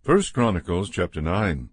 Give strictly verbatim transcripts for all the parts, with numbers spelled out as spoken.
First Chronicles chapter nine.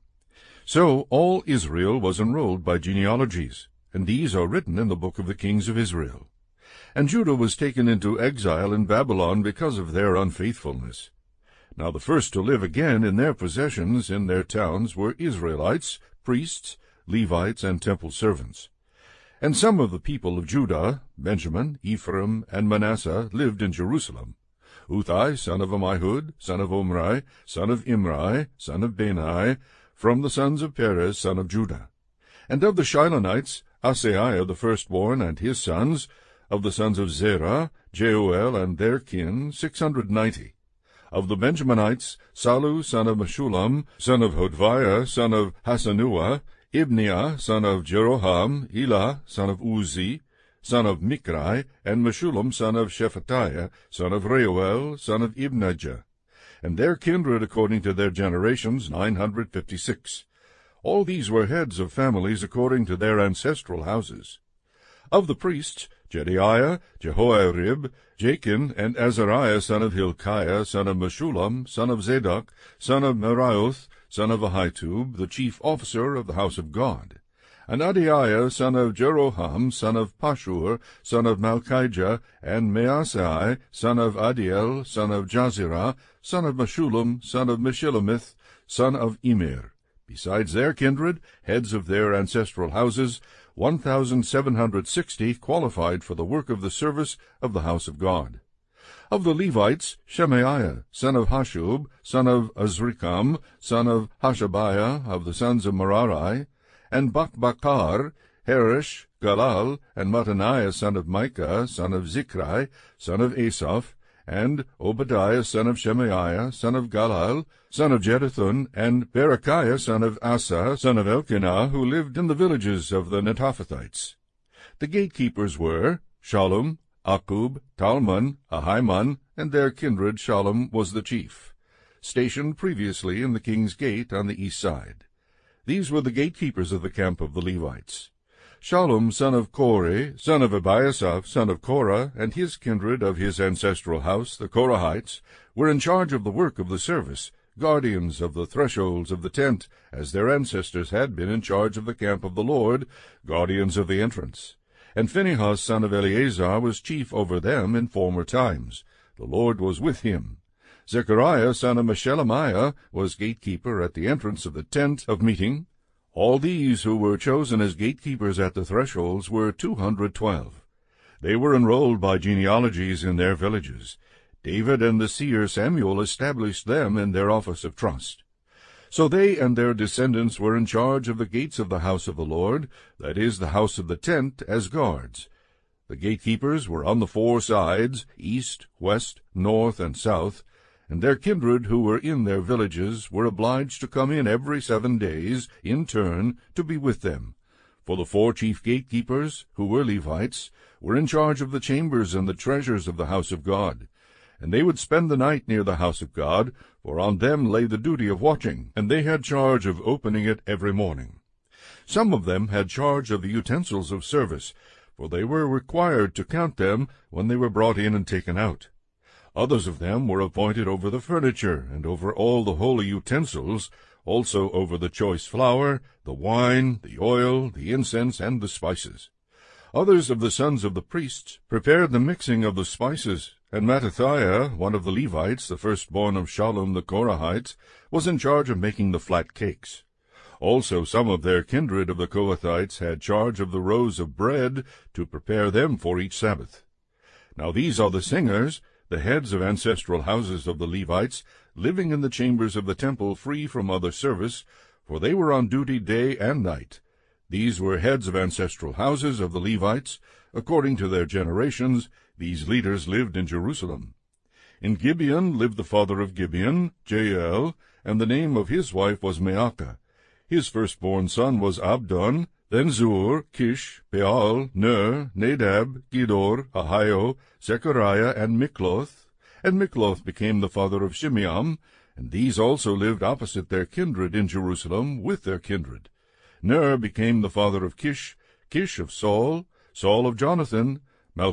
So all Israel was enrolled by genealogies, and these are written in the book of the kings of Israel. And Judah was taken into exile in Babylon because of their unfaithfulness. Now the first to live again in their possessions in their towns were Israelites, priests, Levites, and temple servants. And some of the people of Judah, Benjamin, Ephraim, and Manasseh lived in Jerusalem. Uthai, son of Ammihud, son of Omri, son of Imri, son of Bani, from the sons of Perez, son of Judah. And of the Shilonites, Asaiah the firstborn and his sons, of the sons of Zerah, Jeuel and their kin, six hundred ninety. Of the Benjaminites, Sallu son of Meshullam, son of Hodviah, son of Hasanua, Ibniah, son of Jeroham, Elah, son of Uzi, son of Mikrai, and Meshullam, son of Shephatiah, son of Reuel, son of Ibnijah, and their kindred according to their generations, nine hundred fifty-six. All these were heads of families according to their ancestral houses. Of the priests, Jedaiah, Jehoiarib, Jachin, and Azariah, son of Hilkiah, son of Meshullam, son of Zadok, son of Merioth, son of Ahitub, the chief officer of the house of God. And Adiah, son of Jeroham, son of Pashur, son of Malchijah, and Maasai, son of Adiel, son of Jazirah, son of Meshullam, son of Meshillemith, son of Immer. Besides their kindred, heads of their ancestral houses, one thousand seven hundred sixty qualified for the work of the service of the house of God. Of the Levites, Shemaiah, son of Hashub, son of Azrikam, son of Hashabiah, of the sons of Merari, and Bakbakar, Harish, Galal, and Mattaniah, son of Micah, son of Zichri, son of Asaph, and Obadiah, son of Shemaiah, son of Galal, son of Jeduthun, and Berechiah, son of Asa, son of Elkanah, who lived in the villages of the Netophathites. The gatekeepers were Shallum, Akub, Talmon, Ahiman, and their kindred. Shallum was the chief, stationed previously in the king's gate on the east side. These were the gatekeepers of the camp of the Levites. Shallum, son of Kore, son of Abiasaph, son of Korah, and his kindred of his ancestral house, the Korahites, were in charge of the work of the service, guardians of the thresholds of the tent, as their ancestors had been in charge of the camp of the Lord, guardians of the entrance. And Phinehas, son of Eleazar, was chief over them in former times. The Lord was with him. Zechariah, son of Meshelemiah, was gatekeeper at the entrance of the tent of meeting. All these who were chosen as gatekeepers at the thresholds were two hundred twelve. They were enrolled by genealogies in their villages. David and the seer Samuel established them in their office of trust. So they and their descendants were in charge of the gates of the house of the Lord, that is, the house of the tent, as guards. The gatekeepers were on the four sides, east, west, north, and south, and their kindred who were in their villages were obliged to come in every seven days, in turn, to be with them. For the four chief gatekeepers, who were Levites, were in charge of the chambers and the treasures of the house of God. And they would spend the night near the house of God, for on them lay the duty of watching, and they had charge of opening it every morning. Some of them had charge of the utensils of service, for they were required to count them when they were brought in and taken out. Others of them were appointed over the furniture, and over all the holy utensils, also over the choice flour, the wine, the oil, the incense, and the spices. Others of the sons of the priests prepared the mixing of the spices, and Mattithiah, one of the Levites, the firstborn of Shallum the Korahites, was in charge of making the flat cakes. Also some of their kindred of the Kohathites had charge of the rows of bread, to prepare them for each Sabbath. Now these are the singers, the heads of ancestral houses of the Levites, living in the chambers of the temple free from other service, for they were on duty day and night. These were heads of ancestral houses of the Levites. According to their generations, these leaders lived in Jerusalem. In Gibeon lived the father of Gibeon, Jael, and the name of his wife was Maacah. His firstborn son was Abdon, then Zur, Kish, Baal, Ner, Nadab, Gedor, Ahio, Zechariah, and Mikloth. And Mikloth became the father of Shimeam, and these also lived opposite their kindred in Jerusalem with their kindred. Ner became the father of Kish, Kish of Saul, Saul of Jonathan,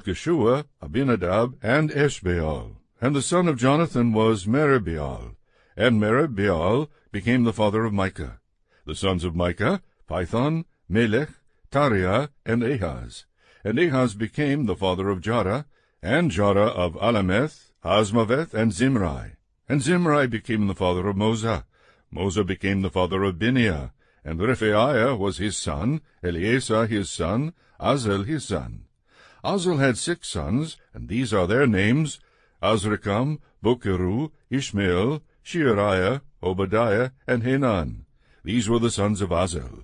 Malchishua, Abinadab, and Eshbaal. And the son of Jonathan was Meribaal. And Merib-Baal became the father of Micah. The sons of Micah, Pithon, Melech, Tariah, and Ahaz. And Ahaz became the father of Jara, and Jara of Alameth, Azmaveth, and Zimri. And Zimri became the father of Moza. Moza became the father of Bineah, and Rephaiah was his son, Eleazar his son, Azel his son. Azel had six sons, and these are their names: Azrikam, Bokeru, Ishmael, Sheariah, Obadiah, and Hanan. These were the sons of Azel.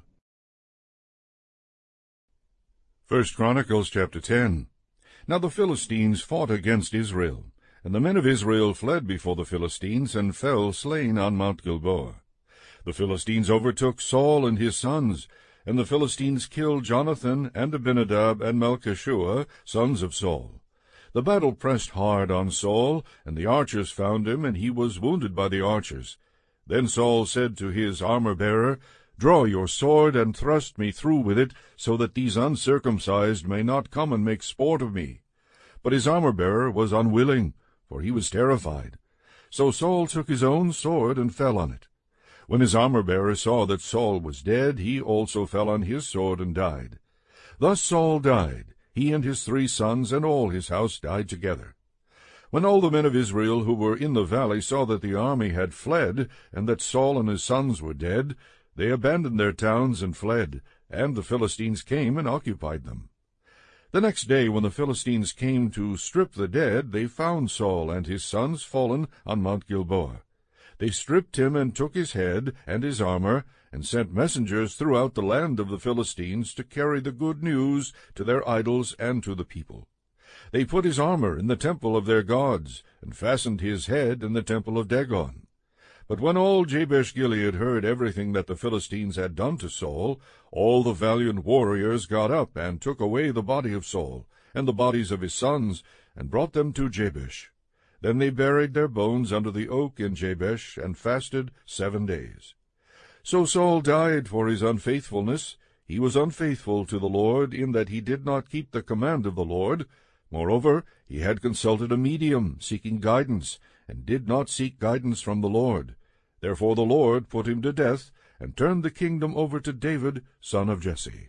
First Chronicles chapter ten. Now the Philistines fought against Israel, and the men of Israel fled before the Philistines, and fell slain on Mount Gilboa. The Philistines overtook Saul and his sons, and the Philistines killed Jonathan, and Abinadab, and Malchishua, sons of Saul. The battle pressed hard on Saul, and the archers found him, and he was wounded by the archers. Then Saul said to his armor-bearer, Draw your sword, and thrust me through with it, so that these uncircumcised may not come and make sport of me. But his armor-bearer was unwilling, for he was terrified. So Saul took his own sword, and fell on it. When his armor-bearer saw that Saul was dead, he also fell on his sword and died. Thus Saul died, he and his three sons, and all his house died together. When all the men of Israel who were in the valley saw that the army had fled, and that Saul and his sons were dead, they abandoned their towns and fled, and the Philistines came and occupied them. The next day, when the Philistines came to strip the dead, they found Saul and his sons fallen on Mount Gilboa. They stripped him and took his head and his armor, and sent messengers throughout the land of the Philistines to carry the good news to their idols and to the people. They put his armor in the temple of their gods, and fastened his head in the temple of Dagon. But when all Jabesh-Gilead heard everything that the Philistines had done to Saul, all the valiant warriors got up and took away the body of Saul, and the bodies of his sons, and brought them to Jabesh. Then they buried their bones under the oak in Jabesh, and fasted seven days. So Saul died for his unfaithfulness. He was unfaithful to the Lord, in that he did not keep the command of the Lord. Moreover, he had consulted a medium, seeking guidance, and did not seek guidance from the Lord. Therefore the Lord put him to death, and turned the kingdom over to David, son of Jesse.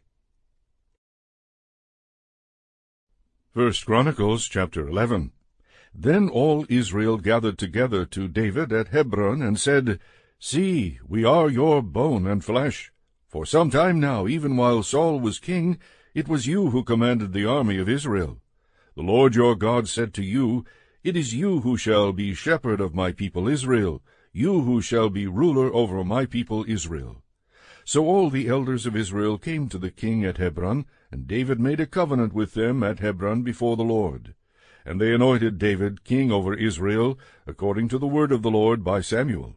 First Chronicles chapter eleven. Then all Israel gathered together to David at Hebron, and said, See, we are your bone and flesh. For some time now, even while Saul was king, it was you who commanded the army of Israel. The Lord your God said to you, It is you who shall be shepherd of my people Israel, you who shall be ruler over my people Israel. So all the elders of Israel came to the king at Hebron, and David made a covenant with them at Hebron before the Lord. And they anointed David king over Israel, according to the word of the Lord by Samuel.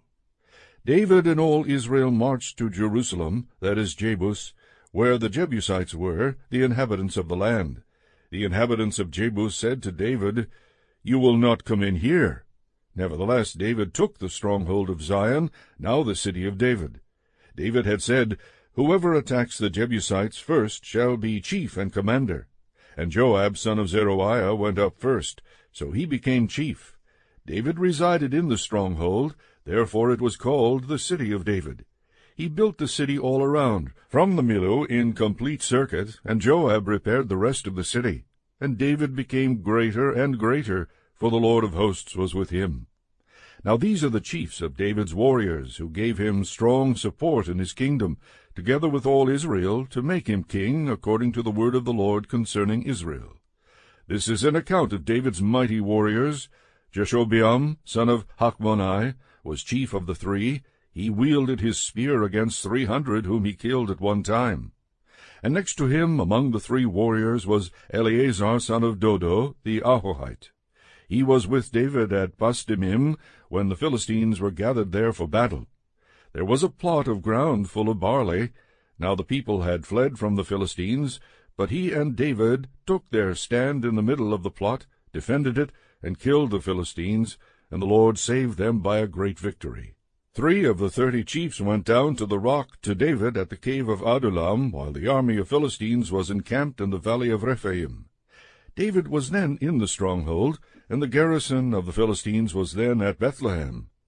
David and all Israel marched to Jerusalem, that is Jebus, where the Jebusites were, the inhabitants of the land. The inhabitants of Jebus said to David, You will not come in here. Nevertheless David took the stronghold of Zion, now the city of David. David had said, Whoever attacks the Jebusites first shall be chief and commander. And Joab son of Zeruiah went up first, so he became chief. David resided in the stronghold, therefore it was called the city of David. He built the city all around, from the Millo in complete circuit, and Joab repaired the rest of the city. And David became greater and greater, for the Lord of hosts was with him. Now these are the chiefs of David's warriors, who gave him strong support in his kingdom, together with all Israel, to make him king, according to the word of the Lord concerning Israel. This is an account of David's mighty warriors. Jeshobeam, son of Hachmoni, was chief of the three. He wielded his spear against three hundred whom he killed at one time. And next to him among the three warriors was Eleazar son of Dodo, the Ahohite. He was with David at Pasdamim, when the Philistines were gathered there for battle. There was a plot of ground full of barley. Now the people had fled from the Philistines, but he and David took their stand in the middle of the plot, defended it, and killed the Philistines, and the Lord saved them by a great victory. Three of the thirty chiefs went down to the rock to David at the cave of Adullam, while the army of Philistines was encamped in the valley of Rephaim. David was then in the stronghold, and the garrison of the Philistines was then at Bethlehem.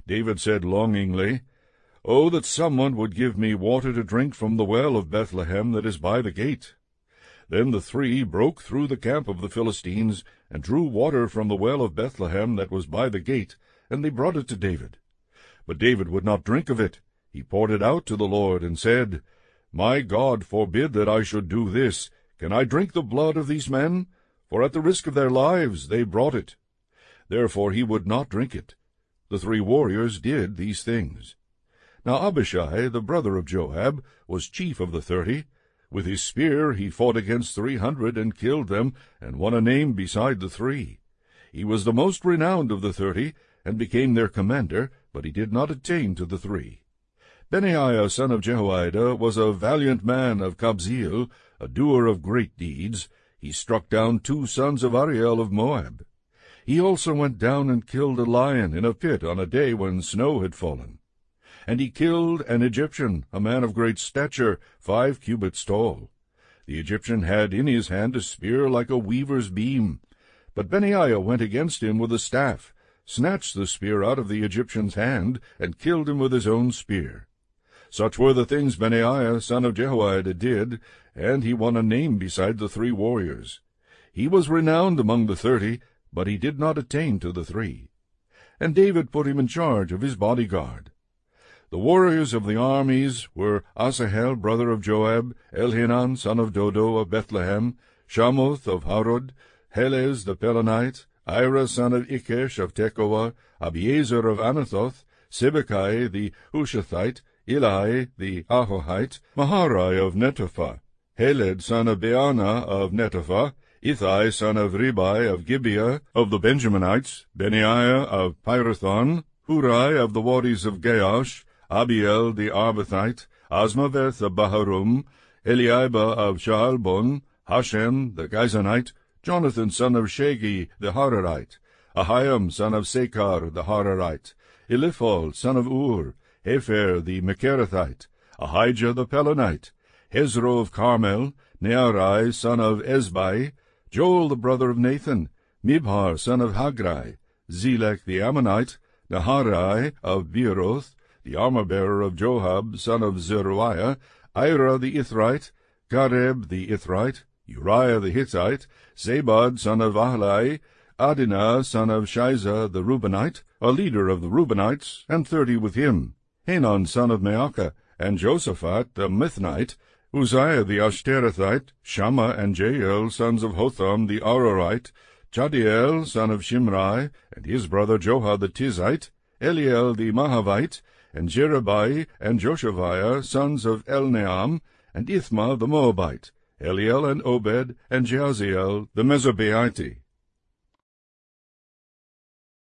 David said longingly, "Oh, that someone would give me water to drink from the well of Bethlehem that is by the gate." Then the three broke through the camp of the Philistines, and drew water from the well of Bethlehem that was by the gate, and they brought it to David. But David would not drink of it. He poured it out to the Lord, and said, "My God forbid that I should do this. Can I drink the blood of these men? For at the risk of their lives they brought it." Therefore he would not drink it. The three warriors did these things. Now Abishai, the brother of Joab, was chief of the thirty. With his spear he fought against three hundred, and killed them, and won a name beside the three. He was the most renowned of the thirty, and became their commander, but he did not attain to the three. Benaiah son of Jehoiada was a valiant man of Kabzeel, a doer of great deeds. He struck down two sons of Ariel of Moab. He also went down and killed a lion in a pit on a day when snow had fallen. And he killed an Egyptian, a man of great stature, five cubits tall. The Egyptian had in his hand a spear like a weaver's beam. But Benaiah went against him with a staff, snatched the spear out of the Egyptian's hand, and killed him with his own spear. Such were the things Benaiah son of Jehoiada did, and he won a name beside the three warriors. He was renowned among the thirty, but he did not attain to the three. And David put him in charge of his bodyguard. The warriors of the armies were Asahel brother of Joab, Elhanan son of Dodo of Bethlehem, Shamoth of Harod, Helez the Pelonite, Ira son of Ikesh of Tekoa, Abiezer of Anathoth, Sibbecai the Hushathite, Eli the Ahohite, Maharai of Netophah, Heled son of Baanah of Netophah, Ithai son of Ribai of Gibeah of the Benjaminites, Benaiah of Pirathon, Hurai of the waters of Gaash, Abiel the Arbathite, Asmaveth of Baharum, Eliabah of Shaalbon, Hashem the Gizonite, Jonathan son of Shagi the Hararite, Ahiam son of Sekar the Hararite, Eliphal son of Ur, Hefer the Mecherathite, Ahijah the Pelonite, Hezro of Carmel, Nearai son of Ezbai, Joel the brother of Nathan, Mibhar son of Hagrai, Zelek the Ammonite, Naharai of Beeroth, the armor-bearer of Joab son of Zeruiah, Ira the Ithrite, Gareb the Ithrite, Uriah the Hittite, Zabad son of Ahlai, Adinah son of Shiza the Reubenite, a leader of the Reubenites, and thirty with him, Hanan son of Maacah, and Josaphat the Mithnite, Uzziah the Ashterathite, Shammah and Jael sons of Hotham the Arorite, Jadiel son of Shimrai, and his brother Joha the Tizite, Eliel the Mahavite, and Jerubai and Joshaviah sons of Elneam, and Ithma the Moabite, Eliel and Obed, and Jaziel the Mesobaite.